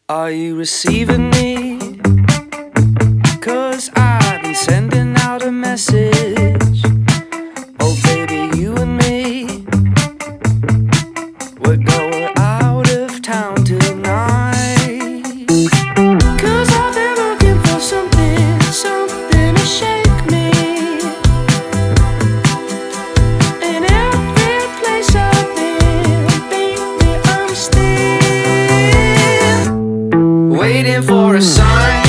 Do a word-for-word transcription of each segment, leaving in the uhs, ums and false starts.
Are you receiving me? 'Cause I've been sending out a message. Oh baby, you and me, we're going out of town tonight. 'Cause I've been looking for something, something to shake me. In every place I've been, baby, I'm still waiting for a sign.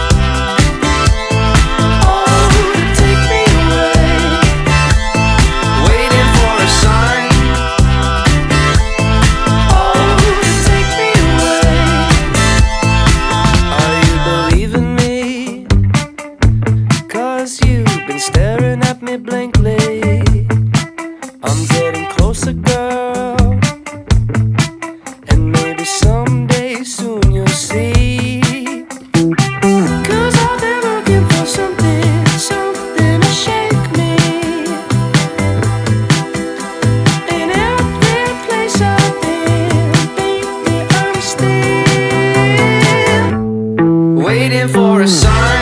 You've been staring at me blankly. I'm getting closer, girl, and maybe someday soon you'll see. 'Cause I've been looking for something, something to shake me. In every place I've been, baby, I'm still waiting for a sign.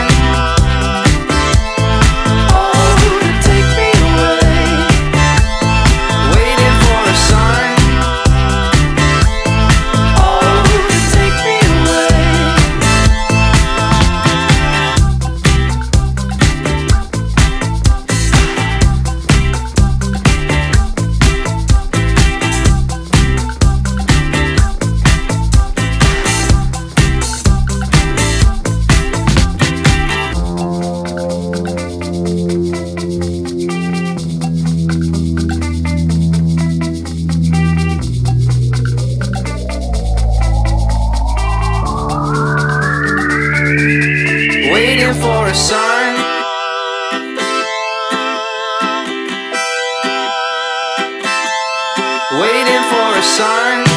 Waiting for a sign. Waiting for a sign.